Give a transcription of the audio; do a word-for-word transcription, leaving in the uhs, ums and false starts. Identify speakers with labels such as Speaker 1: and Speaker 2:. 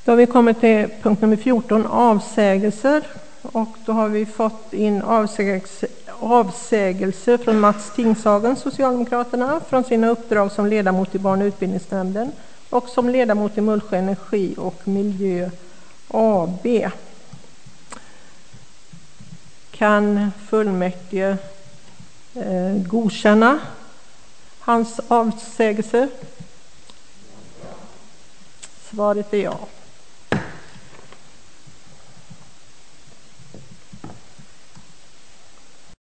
Speaker 1: Då har vi kommit till punkt nummer fjorton, avsägelser. Och då har vi fått in avsägelse, avsägelse från Mats Tingshagen, Socialdemokraterna, från sina uppdrag som ledamot i barn- och utbildningsnämnden och som ledamot i Mullsjö Energi och Miljö A B. Kan fullmäktige eh, godkänna hans avsägelse? Svaret är ja.